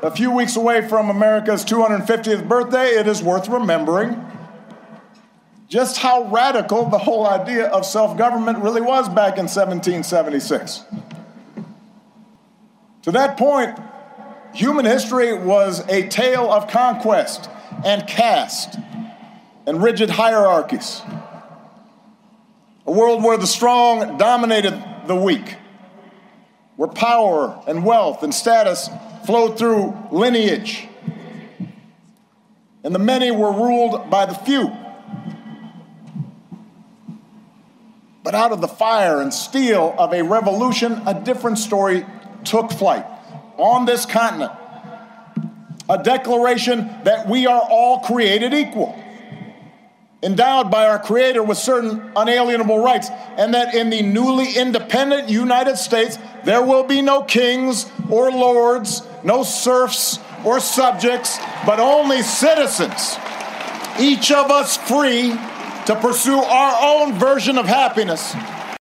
a few weeks away from America's 250th birthday, it is worth remembering just how radical the whole idea of self-government really was back in 1776. To that point, human history was a tale of conquest and caste and rigid hierarchies. A world where the strong dominated the weak, where power and wealth and status flowed through lineage, and the many were ruled by the few. But out of the fire and steel of a revolution, a different story took flight on this continent. A declaration that we are all created equal, endowed by our Creator with certain unalienable rights, and that in the newly independent United States, there will be no kings or lords, no serfs or subjects, but only citizens, each of us free to pursue our own version of happiness